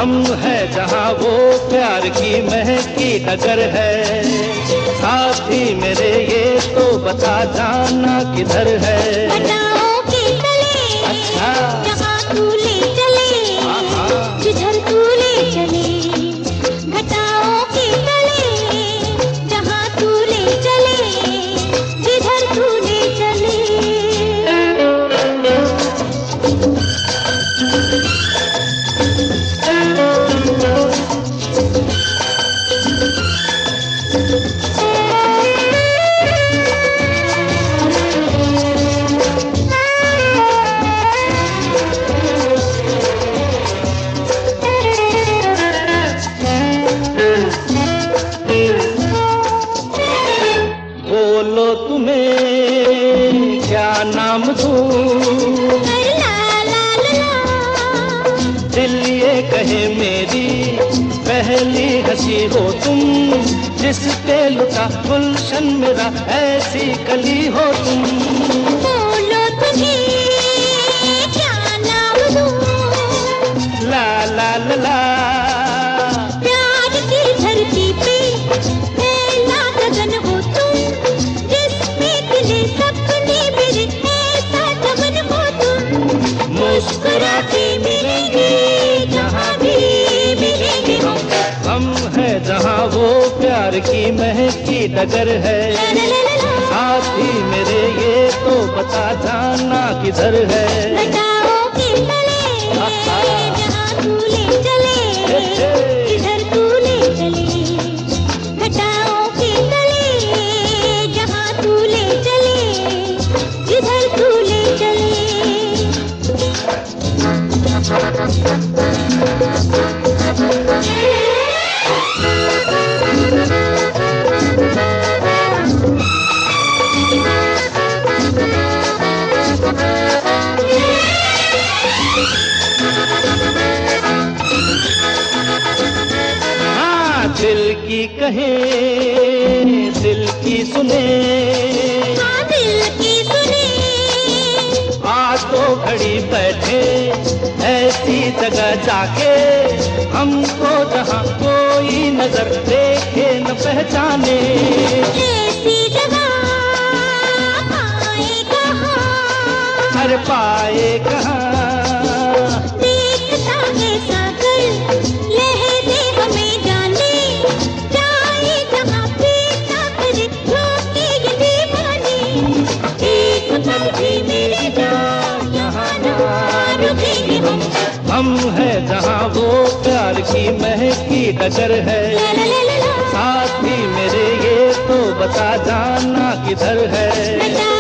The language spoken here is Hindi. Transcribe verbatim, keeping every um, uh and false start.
हम है जहाँ वो प्यार की महकी नगर है। साथी मेरे ये तो बता जाना किधर है। घटाओं के तले अच्छा जहाँ तू ले चले, जिधर तू ले चले। घटाओं के तले जहाँ तू ले चले, जिधर तू ले चले। बोलो तुम्हें क्या नाम दूं, दिल ये कहे मेरी पहली हंसी हो तुम। जिस पे लुटा गुलशन मेरा ऐसी कली हो तुम। बोलो तुम्हें क्या नाम दूं, ला ला ला ला प्यार की धरती पे फैला गगन हो तुम। जिसमें खिले सपने मेरे ऐसा गगन हो तुम। मुस्कुराते मिलेंगे जहाँ भी मिलेंगे हम। हम है जहाँ वो प्यार की महकी नगर है। साथी मेरे ये तो बता जाना किधर है। घटाओं के तले जहाँ तू ले चले, जिधर तू ले चले। घटाओं के तले जहाँ तू ले चले, जिधर तू ले चले। हाँ दिल की कहे दिल की सुने, हाँ दिल की सुने। आ तो घड़ी बैठे ऐसी जगह जाके, हमको जहाँ कोई नजर देखे न पहचाने। ऐसी जगह पाए कहाँ, हर पाए कहाँ देखता है सागर लहरे हमें जाने। जाए जहाँ पीता करे रोके ये दीवाने। एक पल भी मेरी जान यहाँ ना रुकेंगे हम। हम है जहाँ वो प्यार की महकी नगर है। ला ला ला ला। साथी मेरे ये तो बता जाना किधर है। घटाओं